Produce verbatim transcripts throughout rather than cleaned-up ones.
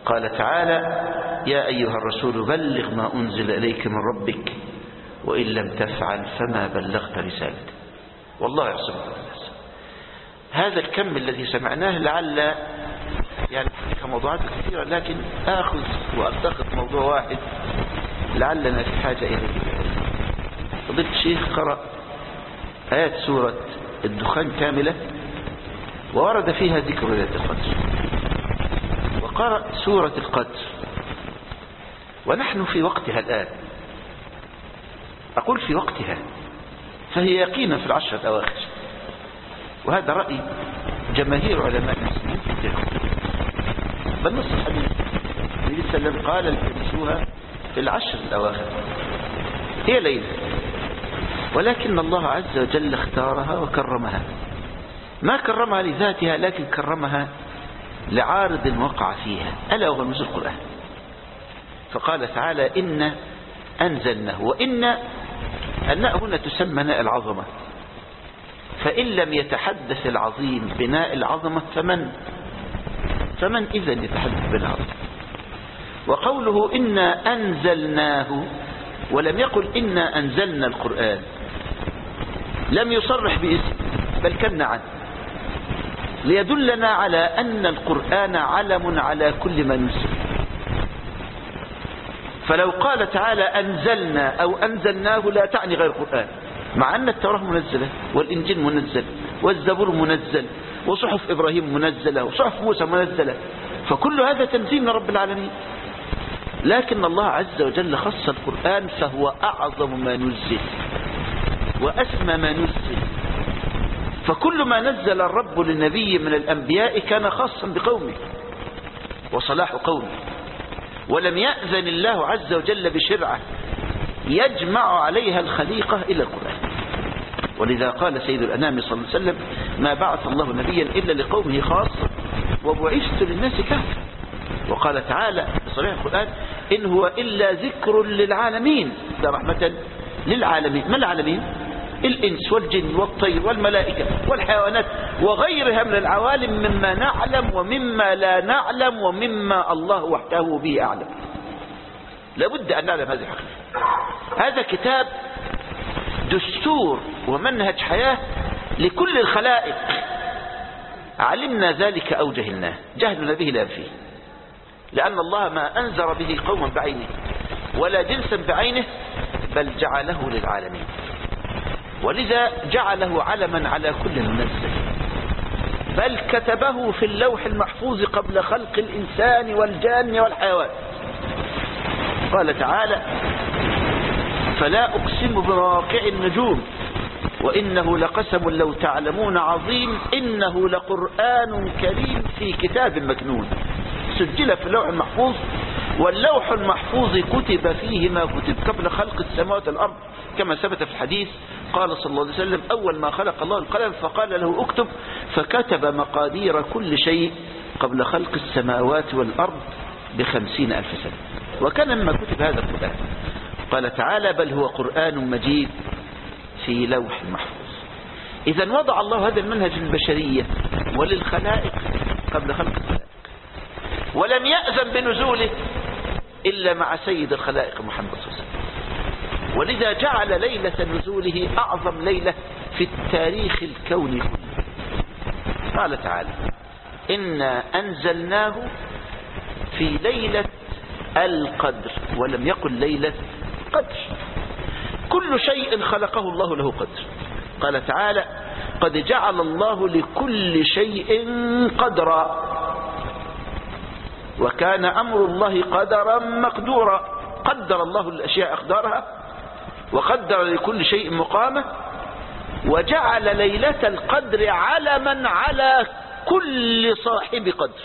قال تعالى: يا أيها الرسول بلغ ما أنزل إليك من ربك وإن لم تفعل فما بلغت رسالته والله يعصمك من الناس. هذا الكم الذي سمعناه لعل يعني فيها موضوعات كثيرة، لكن آخذ وألتقط موضوع واحد لعلنا في حاجة إليه. فضيلة الشيخ قرأ آيات سورة الدخان كاملة وورد فيها ذكر ليلة القدر، وقرأ سورة القدر ونحن في وقتها الآن. أقول في وقتها، فهي يقينا في العشر الأواخر، وهذا رأي جماهير علماء المسلمين في تلك. بل نص الحديث النبي صلى الله عليه وسلم قال: التمسوها في العشر الأواخر. هي ليلة، ولكن الله عز وجل اختارها وكرمها، ما كرمها لذاتها لكن كرمها لعارض وقع فيها، ألا وهو نزول القرآن. فقال تعالى: إن أنزلناه. وإن الناء هنا تسمى ناء العظمة، فإن لم يتحدث العظيم بناء العظمة فمن فمن إذن يتحدث بالعظمة؟ وقوله إنا أنزلناه ولم يقل إنا أنزلنا القرآن، لم يصرح باسم بل كن عنه، ليدلنا على أن القرآن علم على كل ما نزل. فلو قال تعالى أنزلنا أو أنزلناه لا تعني غير القرآن، مع أن التوراة منزلة والإنجيل منزل والزبور منزل وصحف إبراهيم منزلة وصحف موسى منزلة، فكل هذا تنزيل من رب العالمين. لكن الله عز وجل خص القرآن فهو أعظم ما نزل وأسمى ما نزل. فكل ما نزل الرب للنبي من الأنبياء كان خاصا بقومه وصلاح قومه، ولم يأذن الله عز وجل بشرعه يجمع عليها الخليقة إلى القرآن. ولذا قال سيد الأنام صلى الله عليه وسلم: ما بعث الله نبيا إلا لقومه خاصة وبعثت للناس كافة. وقال تعالى في صريح القرآن: إن هو إلا ذكر للعالمين، ده رحمة للعالمين. ما العالمين؟ الإنس والجن والطير والملائكة والحيوانات وغيرها من العوالم، مما نعلم ومما لا نعلم ومما الله وحده به أعلم. لابد أن نعلم هذه الحقيقة. هذا كتاب دستور ومنهج حياة لكل الخلائق، علمنا ذلك أو جهلناه، جهلنا به لا فيه، لأن الله ما أنذر به قوما بعينه ولا جنسا بعينه، بل جعله للعالمين، ولذا جعله علما على كل منزل، بل كتبه في اللوح المحفوظ قبل خلق الإنسان والجان والحيوان. قال تعالى: فلا أقسم بمواقع النجوم وإنه لقسم لو تعلمون عظيم إنه لقرآن كريم في كتاب مكنون سجل في اللوح المحفوظ. واللوح المحفوظ كتب فيه ما كتب قبل خلق السماوات والأرض، كما ثبت في الحديث. قال صلى الله عليه وسلم: أول ما خلق الله القلم فقال له اكتب، فكتب مقادير كل شيء قبل خلق السماوات والأرض بخمسين ألف سنة. وكان مما كتب هذا القرآن. قال تعالى: بل هو قرآن مجيد في لوح محفوظ. إذا وضع الله هذا المنهج للبشرية وللخلائق قبل خلق الخلائق، ولم يأذن بنزوله إلا مع سيد الخلائق محمد صلى الله عليه وسلم. ولذا جعل ليلة نزوله أعظم ليلة في التاريخ الكوني كله. قال تعالى: إنا أنزلناه في ليلة القدر، ولم يقل ليلة قدر. كل شيء خلقه الله له قدر. قال تعالى: قد جعل الله لكل شيء قدرا وكان أمر الله قدرا مقدورا. قدر الله الأشياء أقدارها وقدر لكل شيء مقامه، وجعل ليلة القدر علما على كل صاحب قدر،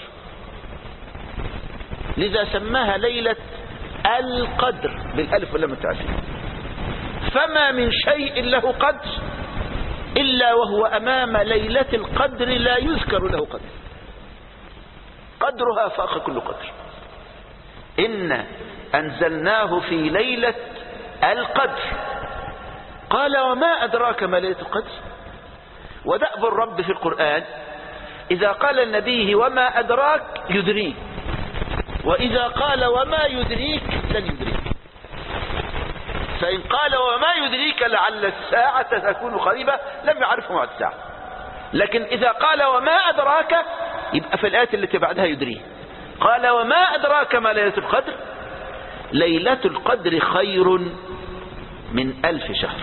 لذا سماها ليلة القدر بالألف واللام التعريفية. فما من شيء له قدر إلا وهو أمام ليلة القدر لا يذكر له قدر، قدرها فاق كل قدر. إن أنزلناه في ليلة القدر. قال: وما أدراك ما ليلة القدر؟ ودأب الرب في القرآن إذا قال النبي وما أدراك يدريه، وإذا قال وما يدريك لن يدريك. فإن قال وما يدريك لعل الساعة تكون قريبة لم يعرفه موعد الساعة. لكن إذا قال وما أدراك يبقى في الآية التي بعدها يدريه. قال وما أدراك ما ليلة القدر؟ ليلة القدر خير من ألف شهر.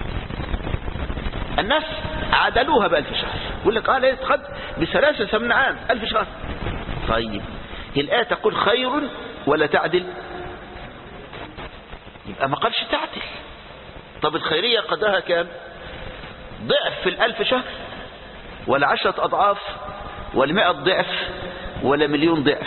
الناس عدلوها بألف شهر، يقول لك اه ليلة القدر بثلاثة ثمن عام ألف شهر. طيب الآية تقول خير ولا تعدل؟ يبقى ما قالش تعدل. طب الخيرية قدرها كام؟ ضعف في الألف شهر ولا عشرة أضعاف ولا مئة ضعف ولا مليون ضعف؟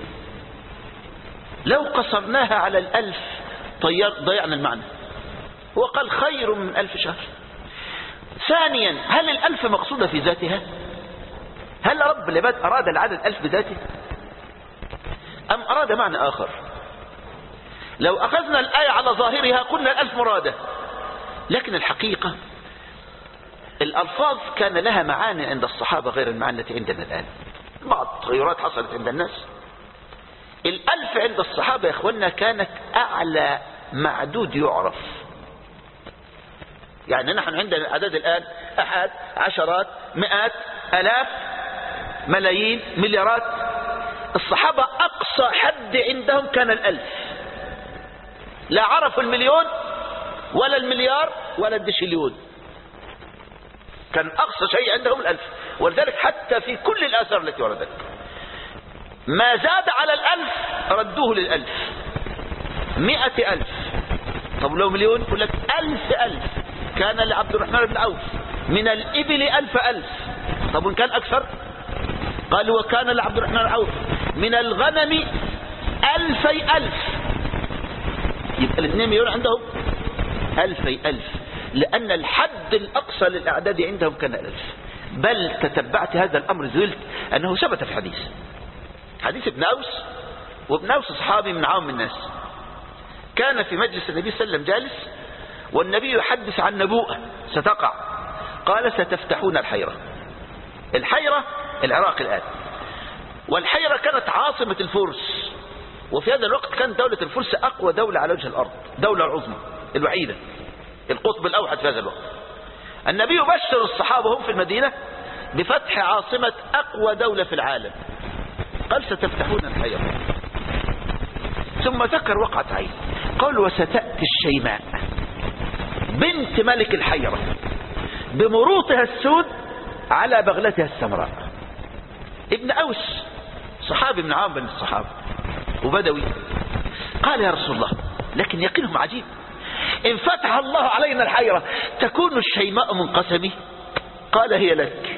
لو قصرناها على الألف طير ضيعنا المعنى. هو قال خير من ألف شهر. ثانيا هل الألف مقصودة في ذاتها؟ هل رب العباد أراد العدد ألف بذاته أم أراد معنى آخر؟ لو أخذنا الآية على ظاهرها قلنا الألف مرادة، لكن الحقيقة الألفاظ كان لها معاني عند الصحابة غير المعاني التي عندنا الآن. بعض التغيرات حصلت عند الناس. الألف عند الصحابة يا إخواننا كانت أعلى معدود يعرف. يعني نحن عندنا الأعداد الآن أحد، عشرات، مئات، ألاف، ملايين، مليارات. الصحابة أقصى حد عندهم كان الألف. لا عرفوا المليون ولا المليار ولا الدشليون. كان أقصى شيء عندهم الألف. ولذلك حتى في كل الآثار التي وردت ما زاد على الألف ردوه للألف. مئة ألف. طب لو مليون يقول لك ألف ألف. كان لعبد الرحمن بن عوف من الإبل ألف ألف. طب وإن كان أكثر قال وكان لعبد الرحمن بن عوف من الغنم ألفي ألف. يبقى الاثنين مليون عندهم ألفي ألف، لأن الحد الأقصى للأعداد عندهم كان ألف. بل تتبعت هذا الأمر زلت أنه ثبت في حديث حديث ابن أوس. وابن أوس صحابي من عام الناس. كان في مجلس النبي صلى الله عليه وسلم جالس والنبي يحدث عن نبوءة ستقع. قال ستفتحون الحيرة. الحيرة العراق الآن. والحيرة كانت عاصمة الفرس، وفي هذا الوقت كانت دولة الفرس أقوى دولة على وجه الأرض، دولة العظمى الوحيدة، القطب الأوحد في هذا الوقت. النبي بشر الصحابة هم في المدينة بفتح عاصمة أقوى دولة في العالم. قال ستفتحون الحيرة. ثم ذكر وقعة عين. قال وستأتي الشيماء بنت ملك الحيرة بمروطها السود على بغلتها السمراء. ابن أوس صحابي من عام بن الصحابة وبدوي. قال يا رسول الله لكن يقينهم عجيب، إن فتح الله علينا الحيرة تكون الشيماء منقسمة؟ قال هي لك،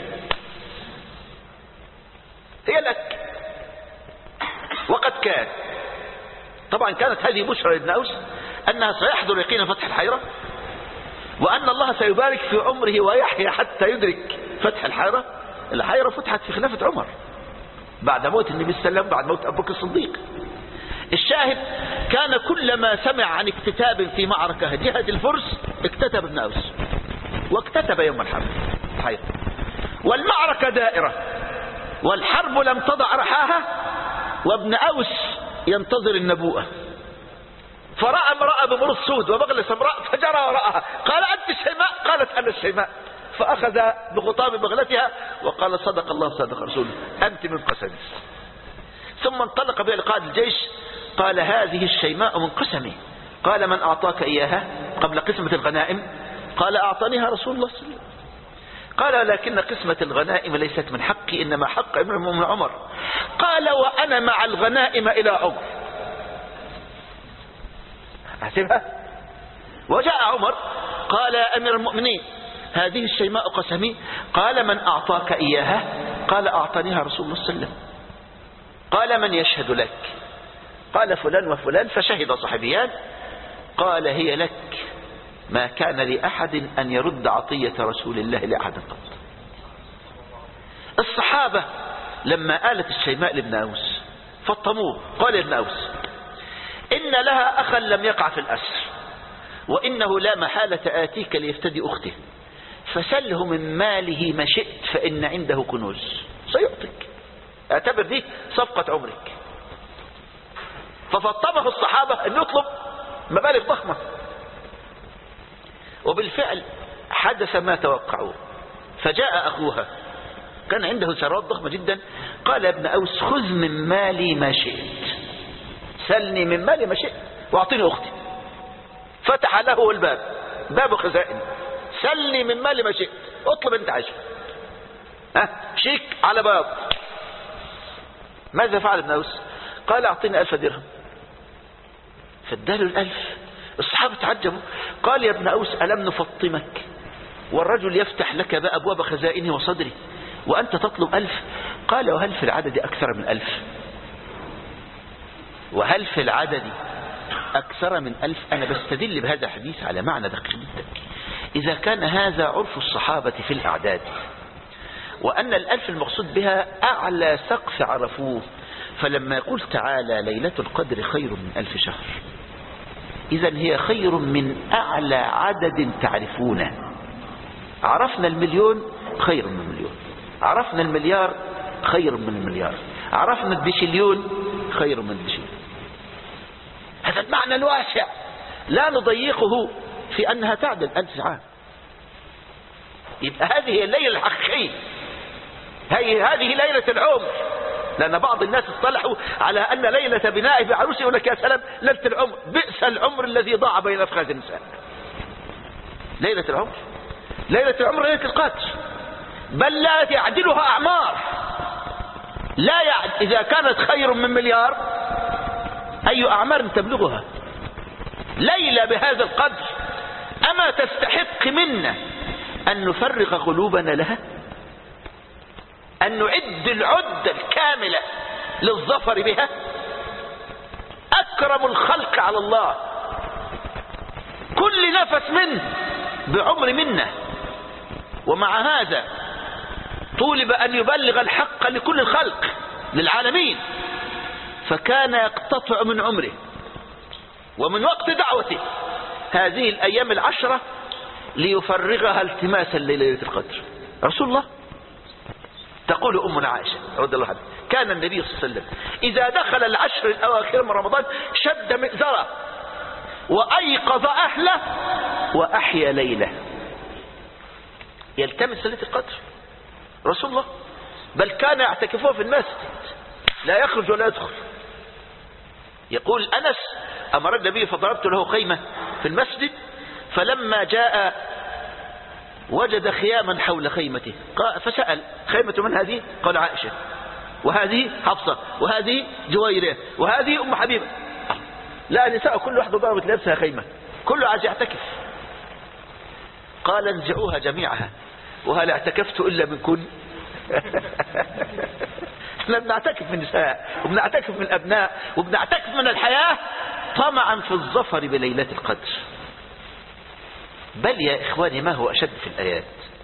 هي لك. وقد كان طبعا كانت هذه بشرى لابن أوس أنها سيحضر يقين فتح الحيرة، وأن الله سيبارك في عمره ويحيى حتى يدرك فتح الحيرة. الحيرة فتحت في خلافة عمر بعد موت النبي صلى الله عليه وسلم، بعد موت أبو بكر الصديق. الشاهد كان كلما سمع عن اكتتاب في معركة جهة الفرس اكتتب ابن أوس، واكتتب يوم الحرب الحيرة. والمعركة دائرة والحرب لم تضع رحاها، وابن أوس ينتظر النبوءة. فرأى امرأة بمرص سود وبغل سمراء فجرى وراءها. قال أنت الشيماء؟ قالت أنا الشيماء. فأخذ بخطام بغلتها وقال صدق الله صدق رسوله أنت منقسمة. ثم انطلق بها لقائد الجيش. قال هذه الشيماء منقسمة. قال من أعطاك إياها قبل قسمة الغنائم؟ قال أعطانيها رسول الله صلى الله عليه وسلم. قال لكن قسمة الغنائم ليست من حقي، إنما حق ابن عمر. قال وأنا مع الغنائم إلى عمر. أحسبها. وجاء عمر قال يا أمير المؤمنين هذه الشيماء قسمي. قال من أعطاك إياها؟ قال أعطانيها رسول الله صلى الله عليه وسلم. قال من يشهد لك؟ قال فلان وفلان، فشهد صحابيان. قال هي لك، ما كان لأحد أن يرد عطية رسول الله لأحد قط. الصحابة لما آلت الشيماء لابن أوس فطموه. قال ابن أوس إن لها أخا لم يقع في الأسر، وإنه لا محالة آتيك ليفتدي أخته، فسله من ماله ما شئت فإن عنده كنوز سيعطيك. اعتبر دي صفقة عمرك. ففطمه الصحابة أن يطلب مبالغ ضخمة، وبالفعل حدث ما توقعوه. فجاء أخوها كان عنده ثروات ضخمة جدا، قال يا ابن أوس خذ من مالي ما شئت، سلني من مالي ما شئت واعطيني أختي. فتح له الباب، باب خزائن، سلني من مالي ما شئت، اطلب انت عايزه، ها شيك على باب. ماذا فعل ابن أوس؟ قال اعطيني ألف درهم، فاداله الألف. الصحابة تعجبوا، قال يا ابن أوس ألم نفطمك والرجل يفتح لك أبواب خزائنه وصدره وأنت تطلب ألف؟ قال وهل في العدد أكثر من ألف؟ وهل في العدد أكثر من ألف؟ أنا بستدل بهذا الحديث على معنى دقيق جدا. إذا كان هذا عرف الصحابة في الأعداد، وأن الألف المقصود بها أعلى سقف عرفوه، فلما يقول تعالى ليلة القدر خير من ألف شهر، إذن هي خير من أعلى عدد تعرفونه. عرفنا المليون خير من المليون، عرفنا المليار خير من المليار، عرفنا الدشليون خير من الدشليون. هذا المعنى الواسع لا نضيقه في أنها تعدل ألف عام. يبقى هذه هي الليلة الحقيقية، هذه ليلة العمر. لأن بعض الناس اصطلحوا على أن ليلة بنائه بعروسه يقول لك يا سلام ليلة العمر، بئس العمر الذي ضاع بين أفخاذ النساء. ليلة العمر، ليلة العمر ليلة القدر، بل لا يعدلها أعمار. لا يعد إذا كانت خير من مليار أي أعمار تبلغها ليلة بهذا القدر؟ أما تستحق منا أن نفرغ قلوبنا لها، أن نعد العدة الكاملة للظفر بها؟ أكرم الخلق على الله، كل نفس منه بعمر منه، ومع هذا طولب أن يبلغ الحق لكل الخلق للعالمين، فكان يقتطع من عمره ومن وقت دعوته هذه الأيام العشرة ليفرغها التماسا لليلة القدر. رسول الله، تقول أمنا عائشة رضي الله عنها، كان النبي صلى الله عليه وسلم إذا دخل العشر الأواخر من رمضان شد مئزره وأيقظ أهله وأحيا ليلة، يلتمس ليلة القدر رسول الله. بل كان يعتكفون في المسجد لا يخرج ولا يدخل. يقول أنس أمر النبي فضربت له خيمة في المسجد، فلما جاء وجد خياما حول خيمته فسأل خيمة من هذه؟ قال عائشة، وهذه حفصة، وهذه جويرية، وهذه أم حبيبة. لا نساء كل واحدة ضربت لنفسها خيمة، كله عايز يعتكف. قال انزعوها جميعها، وهل اعتكفت إلا منكن؟ احنا بنعتكف من النساء وبنعتكف من الأبناء وبنعتكف من الحياة طمعا في الظفر بليلة القدر. بل يا إخواني ما هو أشد في الآيات،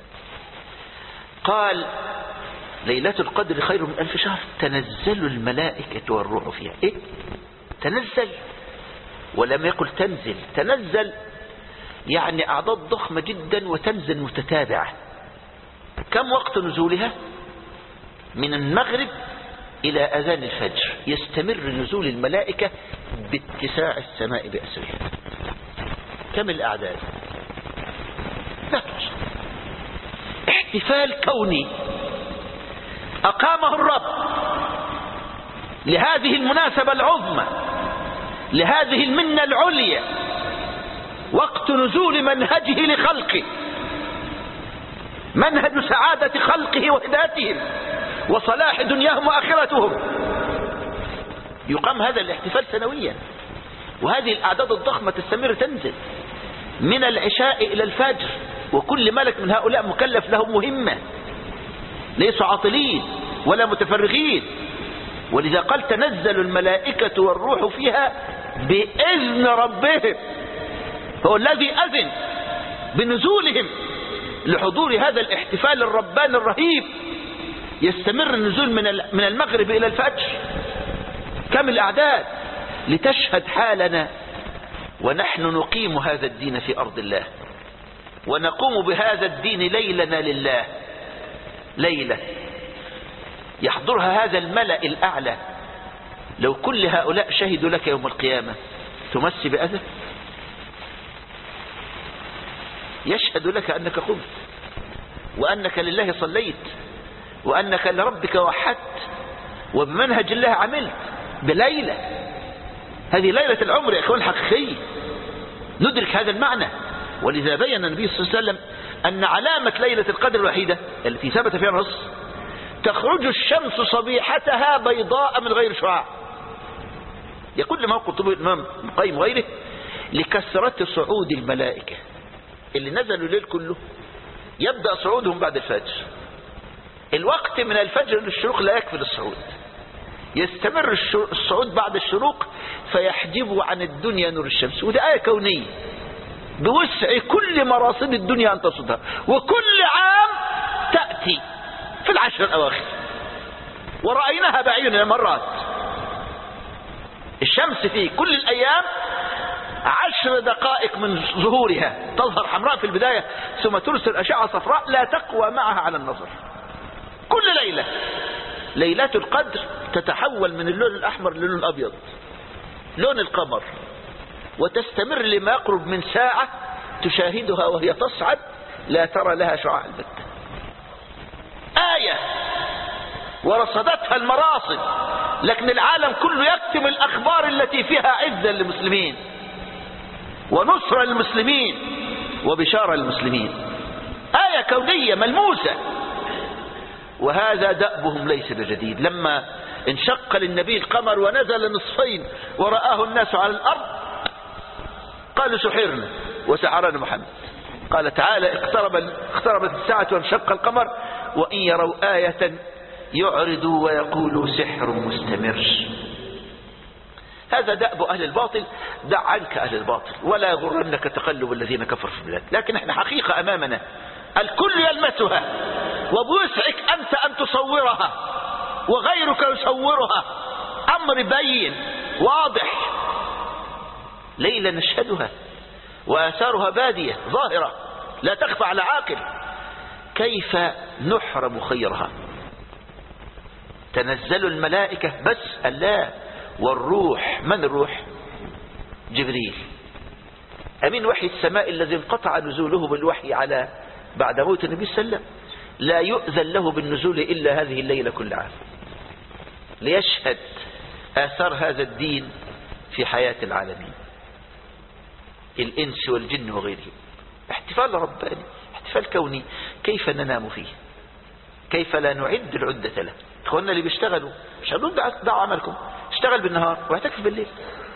قال ليلة القدر خير من ألف شهر، تنزل الملائكة والروح فيها. إيه؟ تنزل، ولم يقل تنزل. تنزل يعني أعداد ضخمة جدا وتنزل متتابعة. كم وقت نزولها؟ من المغرب إلى أذان الفجر يستمر نزول الملائكة باتساع السماء بأسرها. كم الأعداد؟ لا توصف. احتفال كوني أقامه الرب لهذه المناسبة العظمى، لهذه المنة العليا، وقت نزول منهجه لخلقه، منهج سعادة خلقه وهدايتهم وصلاح دنياهم وآخرتهم. يقام هذا الاحتفال سنويا، وهذه الأعداد الضخمة تستمر تنزل من العشاء إلى الفجر، وكل ملك من هؤلاء مكلف له مهمة، ليسوا عاطلين ولا متفرغين. ولذا قال تنزل الملائكة والروح فيها بإذن ربهم، هو الذي أذن بنزولهم لحضور هذا الاحتفال الرباني الرهيب. يستمر النزول من المغرب إلى الفجر. كم الأعداد لتشهد حالنا ونحن نقيم هذا الدين في أرض الله، ونقوم بهذا الدين ليلنا لله، ليلة يحضرها هذا الملأ الأعلى لو كل هؤلاء شهدوا لك يوم القيامة تمس بأذى؟ يشهد لك أنك قمت وأنك لله صليت وأنك لربك وحدت وبمنهج الله عملت بليلة. هذه ليلة العمر يا إخوان حقيقية، ندرك هذا المعنى. ولذا بين النبي صلى الله عليه وسلم أن علامة ليلة القدر الوحيدة التي ثبت فيها النص تخرج الشمس صبيحتها بيضاء من غير شعاع. يقول لما قلت الإمام القيم وغيره لكثرة صعود الملائكة اللي نزلوا الليل كله، يبدأ صعودهم بعد الفجر. الوقت من الفجر للشروق لا يكفي للصعود، يستمر الصعود بعد الشروق فيحجب عن الدنيا نور الشمس. وده آية كونية بوسع كل مراصد الدنيا أن تصدها، وكل عام تأتي في العشر الأواخر، ورأيناها بعيوننا مرات. الشمس في كل الأيام عشر دقائق من ظهورها تظهر حمراء في البداية ثم ترسل أشعة صفراء لا تقوى معها على النظر. كل ليلة ليلة القدر تتحول من اللون الأحمر للون الأبيض لون القمر، وتستمر لما يقرب من ساعة تشاهدها وهي تصعد لا ترى لها شعاع البتة. آية ورصدتها المراصد، لكن العالم كله يكتم الأخبار التي فيها عزة للمسلمين ونصرة للمسلمين وبشارة للمسلمين. آية كونية ملموسة. وهذا دأبهم ليس بجديد. لما انشق للنبي القمر ونزل نصفين ورآه الناس على الأرض قالوا سحرنا وسحرنا محمد. قال تعالى اقترب اقتربت الساعة وانشق القمر وإن يروا آية يعرضوا ويقولوا سحر مستمر. هذا دأب أهل الباطل. دع عنك أهل الباطل ولا يغرنك تقلب الذين كفروا في البلاد. لكن احنا حقيقة أمامنا الكل يلمسها، وبوسعك أنت أن تصورها وغيرك يصورها. أمر بين واضح، ليلة نشهدها وآثارها بادية ظاهرة لا تخفى على عاقل. كيف نحرم خيرها؟ تنزل الملائكة بس الله والروح. من الروح؟ جبريل أمين وحي السماء الذي انقطع نزوله بالوحي على بعد موت النبي صلى الله عليه وسلم، لا يؤذن له بالنزول إلا هذه الليلة كل عام ليشهد آثار هذا الدين في حياة العالمين الإنس والجن وغيرهم. احتفال رباني، احتفال كوني. كيف ننام فيه؟ كيف لا نعد العدة له؟ اخواننا اللي بيشتغلوا مش هنقول دعوا عملكم، اشتغل بالنهار واعتكف بالليل.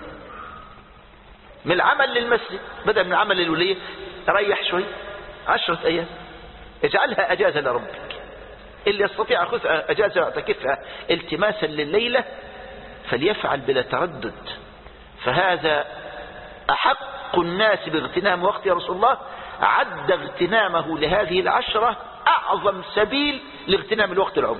من العمل للمسجد بدل من العمل للولية ريح شوي عشرة أيام، اجعلها أجازة لربك. اللي يستطيع أخذ أجازة واعتكفها التماسا لليلة فليفعل بلا تردد. فهذا أحق الناس باغتنام وقت. يا رسول الله عد اغتنامه لهذه العشرة أعظم سبيل لاغتنام الوقت العمر.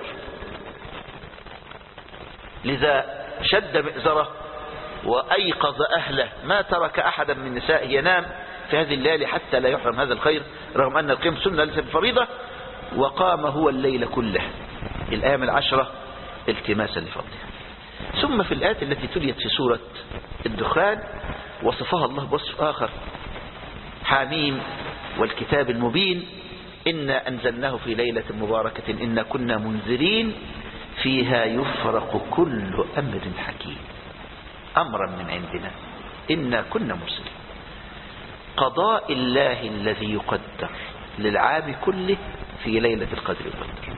لذا شد مئزره وأيقظ أهله، ما ترك أحدا من نسائه ينام في هذه الليالي حتى لا يحرم هذا الخير، رغم أن القيام سنة ليس بفريضة. وقام هو الليل كله الأيام العشرة التماسا لفضلها. ثم في الآيات التي تليت في سورة الدخان وصفها الله بوصف آخر: حاميم والكتاب المبين إنا أنزلناه في ليلة مباركة إنا كنا منذرين فيها يفرق كل أمر حكيم أمرا من عندنا إنا كنا مرسلين. قضاء الله الذي يقدر للعام كله في ليلة القدر يقدر.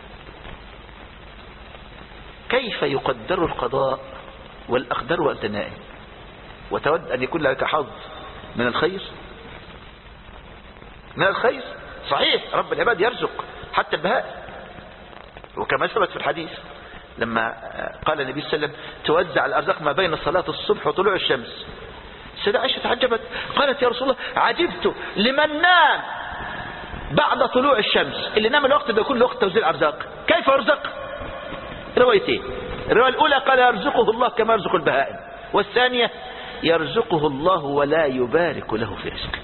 كيف يقدر القضاء والأقدار وأنت نائم وتود أن يكون لك حظ من الخير؟ من الخير صحيح رب العباد يرزق حتى البهائم، وكما ثبت في الحديث لما قال النبي صلى الله عليه وسلم توزع الأرزاق ما بين صلاة الصبح وطلوع الشمس. السيدة عائشة تعجبت قالت يا رسول الله عجبت لمن نام بعد طلوع الشمس. اللي نام الوقت ده يكون وقت توزيع الأرزاق، كيف يرزق؟ روايتين، الرواية الأولى قال يرزقه الله كما يرزق البهائم، والثانية يرزقه الله ولا يبارك له في رزقه.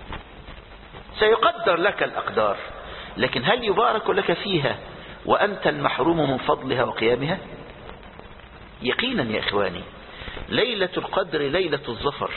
سيقدر لك الأقدار، لكن هل يبارك لك فيها وأنت المحروم من فضلها وقيامها؟ يقينا يا إخواني ليلة القدر ليلة الظفر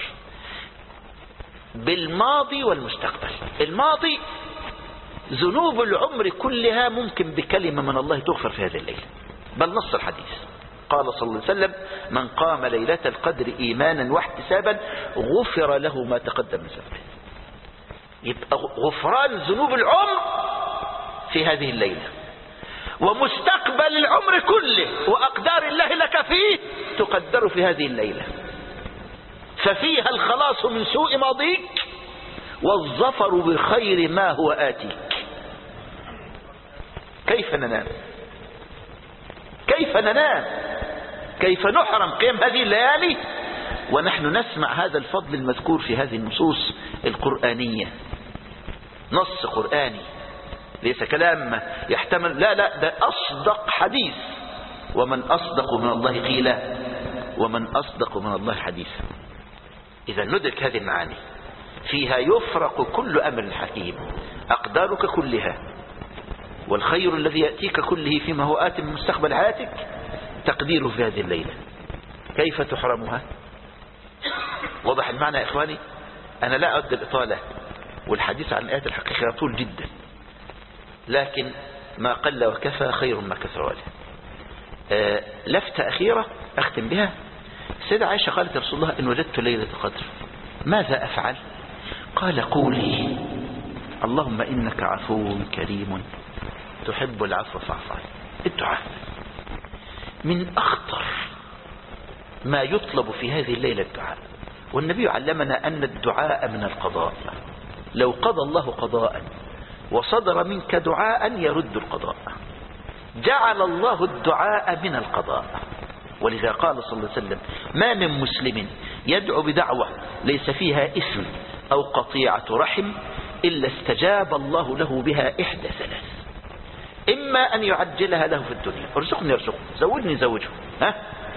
بالماضي والمستقبل. الماضي ذنوب العمر كلها ممكن بكلمة من الله تغفر في هذه الليلة، بل نص الحديث قال صلى الله عليه وسلم من قام ليلة القدر إيمانا واحتسابا غفر له ما تقدم من ذنبه. يبقى غفران ذنوب العمر في هذه الليلة، ومستقبل العمر كله وأقدار الله لك فيه تقدر في هذه الليلة، ففيها الخلاص من سوء ماضيك والظفر بخير ما هو آتيك. كيف ننام؟ كيف ننام؟ كيف نحرم قيام هذه الليالي ونحن نسمع هذا الفضل المذكور في هذه النصوص القرآنية؟ نص قرآني ليس كلام يحتمل، لا لا، ده أصدق حديث. ومن أصدق من الله قيلا ومن أصدق من الله حديثا. إذا ندرك هذه المعاني، فيها يفرق كل أمر حكيم، أقدارك كلها والخير الذي يأتيك كله فيما هو آت من مستقبل حياتك تقديره في هذه الليلة. كيف تحرمها؟ واضح المعنى يا إخواني؟ أنا لا أود الإطالة والحديث عن آيات الحقيقة يطول جدا، لكن ما قل وكفى خير ما كثر وله. آه لفتة أخيرة أختم بها. سيدة عائشة قالت يا رسول الله إن وجدت ليلة القدر ماذا أفعل؟ قال قولي اللهم إنك عفو كريم تحب العفو فاعف عني. الدعاء من أخطر ما يطلب في هذه الليلة الدعاء، والنبي علمنا أن الدعاء من القضاء. لو قضى الله قضاء وصدر منك دعاء يرد القضاء، جعل الله الدعاء من القضاء. ولذا قال صلى الله عليه وسلم ما من مسلم يدعو بدعوة ليس فيها اسم أو قطيعة رحم إلا استجاب الله له بها إحدى ثلاث: إما أن يعجلها له في الدنيا، ارزقني ارزقه، زودني زوجه، ها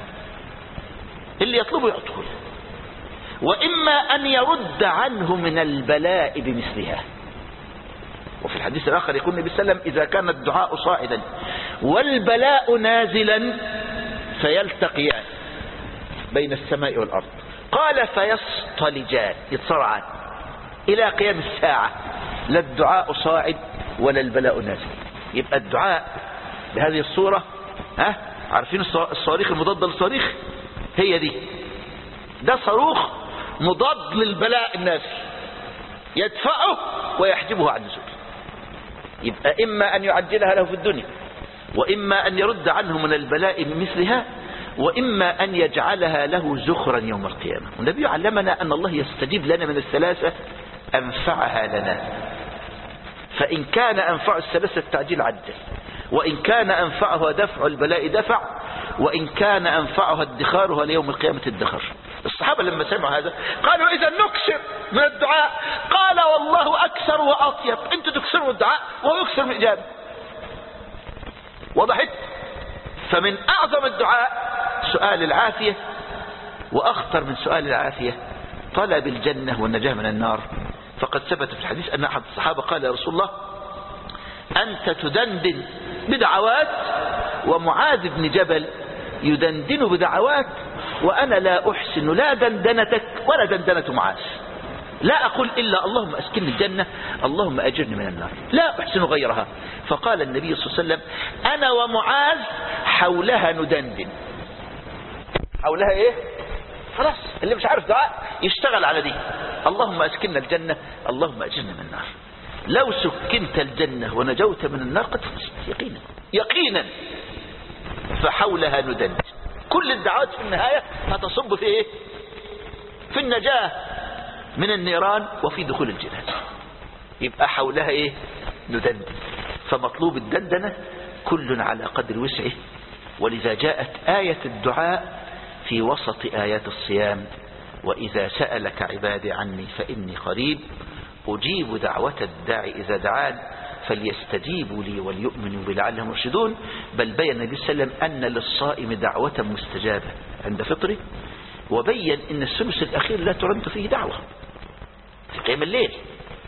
اللي يطلبه يعطيه له، وإما أن يرد عنه من البلاء بمثلها. وفي الحديث الآخر يقول النبي صلى الله عليه وسلم إذا كان الدعاء صاعدا والبلاء نازلا فيلتقيان بين السماء والأرض، قال فيصطلجان يتصارعان إلى قيام الساعة، لا الدعاء صاعد ولا البلاء نازل. يبقى الدعاء بهذه الصورة، ها عارفين الصواريخ المضادة للصواريخ؟ هي دي، ده صاروخ مضاد للبلاء النازل يدفعه ويحجبه عن نزول. يبقى إما أن يعجلها له في الدنيا، وإما أن يرد عنه من البلاء بمثلها، وإما أن يجعلها له زخرا يوم القيامة. والنبي علمنا أن الله يستجيب لنا من الثلاثة أنفعها لنا، فإن كان أنفع الثلاثة التعجيل عجل، وإن كان أنفعها دفع البلاء دفع، وإن كان أنفعها ادخارها ليوم القيامة ادخر. الصحابة لما سمعوا هذا قالوا إذا نكسر من الدعاء، قال والله أكثر وأطيب، أنتوا تكسروا الدعاء وهو يكسر من الإجابة. وضحت؟ فمن أعظم الدعاء سؤال العافية، وأخطر من سؤال العافية طلب الجنة والنجاة من النار. فقد ثبت في الحديث أن أحد الصحابة قال يا رسول الله أنت تدندن بدعوات ومعاذ بن جبل يدندن بدعوات وأنا لا أحسن لا دندنتك ولا دندنة معاذ، لا أقول إلا اللهم أسكنني الجنة اللهم أجرني من النار، لا أحسن غيرها. فقال النبي صلى الله عليه وسلم أنا ومعاذ حولها ندندن. حولها إيه؟ خلاص اللي مش عارف دعاء يشتغل على دي، اللهم أسكننا الجنة اللهم أجرنا من النار. لو سكنت الجنة ونجوت من النار قد فزت يقينا يقينا. فحولها ندندن. كل الدعوات في النهاية هتصب في إيه؟ في النجاة من النيران وفي دخول الجنان. يبقى حولها إيه؟ ندندن. فمطلوب الدندنة كل على قدر وسعه. ولذا جاءت آية الدعاء في وسط آيات الصيام: وإذا سألك عبادي عني فإني قريب أجيب دعوة الداعي إذا دعان فليستجيبوا لي وليؤمنوا بي لعلهم يرشدون. بل بين النبي صلى الله عليه وسلم أن للصائم دعوة مستجابة عند فطره، وبين أن الثلث الأخير لا ترد فيه دعوة في قيام الليل.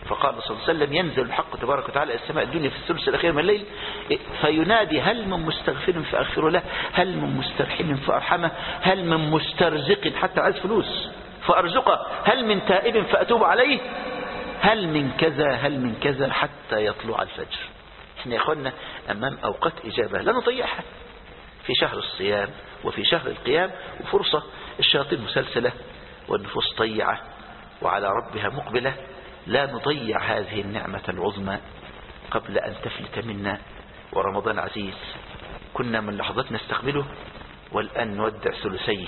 فقال صلى الله عليه وسلم ينزل الحق تبارك وتعالى السماء الدنيا في الثلث الأخير من الليل فينادي هل من مستغفر فأغفر له، هل من مسترحم فأرحمه، هل من مسترزق حتى عايز فلوس فأرزقه، هل من تائب فأتوب عليه، هل من كذا هل من كذا حتى يطلع الفجر. احنا يا اخوانا امام اوقات اجابة لا نضيعها، في شهر الصيام وفي شهر القيام، وفرصة الشياطين مسلسلة والنفوس طيعة وعلى ربها مقبلة، لا نضيع هذه النعمة العظمى قبل أن تفلت منا. ورمضان عزيز كنا من لحظات نستقبله، والآن نودع ثلثيه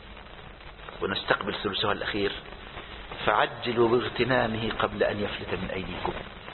ونستقبل ثلثها الأخير، فعجلوا باغتنامه قبل أن يفلت من أيديكم.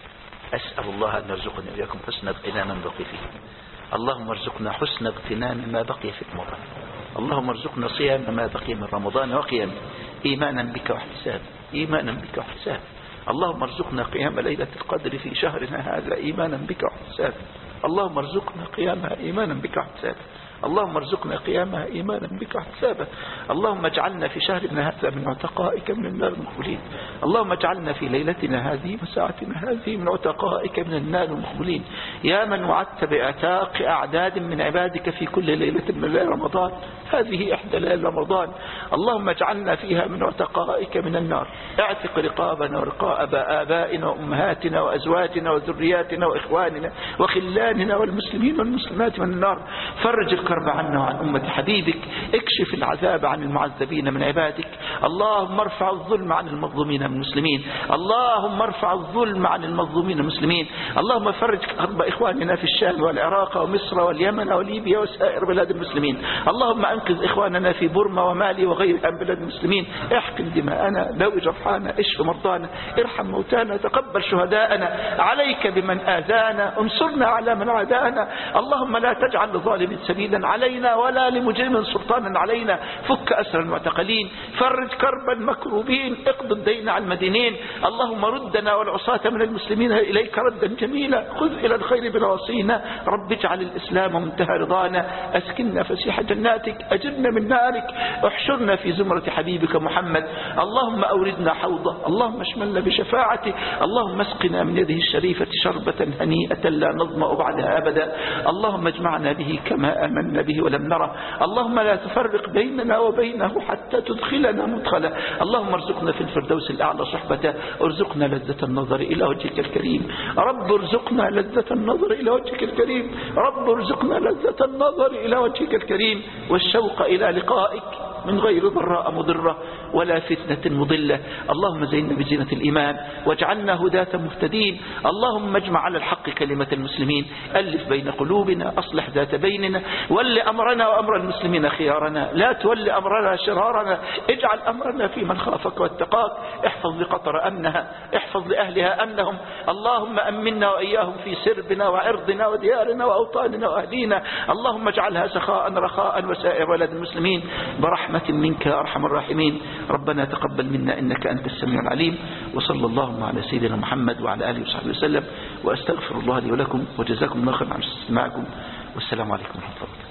أسأل الله أن يرزقنا إياكم حسن اغتنام ما بقي فيه. اللهم ارزقنا حسن اغتنام ما بقي في المرة. اللهم ارزقنا صيام ما بقي من رمضان وقيام إيمانا بك واحتساب، إيمانا بك واحتساب. اللهم ارزقنا قيام ليلة القدر في شهرنا هذا إيمانا بك واحتساب. اللهم ارزقنا قيامها إيمانا بك واحتساب. اللهم ارزقنا قيامها إيمانا بك واحتسابا. اللهم اجعلنا في شهرنا هذا من عتقائك من النار المقبلين. اللهم اجعلنا في ليلتنا هذه وساعتنا هذه من عتقائك من النار المقبلين. يا من وعدت بأعتاق أعداد من عبادك في كل ليلة من ليالي رمضان، هذه إحدى ليالي رمضان. اللهم اجعلنا فيها من عتقائك من النار. اعتق رقابنا ورقاب آبائنا وأمهاتنا وأزواجنا وذرياتنا وإخواننا وخلاننا والمسلمين والمسلمات من النار. فرج الكرب عنا وعن أمة حبيبك، اكشف العذاب عن المعذبين من عبادك. اللهم ارفع الظلم عن المظلومين من المسلمين. اللهم ارفع الظلم عن المظلومين المسلمين. اللهم فرج كرب إخواننا في الشام والعراق ومصر واليمن وليبيا وسائر بلاد المسلمين. اللهم انقذ إخواننا في بورما ومالي وغيرها من بلاد المسلمين. احقن دماءنا، داوي جرحانا، اشف مرضانا، ارحم موتانا، تقبل شهداءنا. عليك بمن آذانا، انصرنا على من عادانا. اللهم لا تجعل لظالم سبيلا علينا ولا لمجرم سلطانا علينا. فك أسر المعتقلين، فرج كرب المكروبين، اقض الدين على المدينين. اللهم ردنا والعصاة من المسلمين إليك ردا جميلا. خذ إلى الخير بنواصينا. رب اجعل الإسلام منتهى رضانا. أسكننا فسيح جناتك، أجرنا من نارك، احشرنا في زمرة حبيبك محمد. اللهم أوردنا حوضه، اللهم اشملنا بشفاعته. اللهم اسقنا من يده الشريفة شربة هنيئة لا نظمأ بعدها أبدا. اللهم اجمعنا به كما آمنا به ولم نره. اللهم لا تفرق بيننا وبينه حتى تدخلنا مدخلا. اللهم ارزقنا في الفردوس الأعلى صحبته. ارزقنا لذة النظر إلى وجهك الكريم. رب ارزقنا لذة النظر إلى وجهك الكريم. رب ارزقنا لذة النظر إلى وجهك الكريم والشوق إلى لقائك من غير ضراء مضرة ولا فتنة مضلة. اللهم زينا بزينة الإيمان واجعلنا هداة مهتدين. اللهم اجمع على الحق كلمة المسلمين، ألف بين قلوبنا، أصلح ذات بيننا، ول أمرنا وأمر المسلمين خيارنا، لا تول أمرنا شرارنا. اجعل أمرنا في من خافك واتقاك. احفظ لقطر أمنها، احفظ لأهلها أمنهم. اللهم أمنا وإياهم في سربنا وعرضنا وديارنا وأوطاننا وأهلينا. اللهم اجعلها سخاء رخاء وسائر بلد المسلمين برحمة منك يا أرحم الراحمين. ربنا تقبل منا إنك أنت السميع العليم. وصلى الله على سيدنا محمد وعلى آله وصحبه وسلم. وأستغفر الله لي ولكم، وجزاكم الله خيرا عن استماعكم، والسلام عليكم ورحمة الله.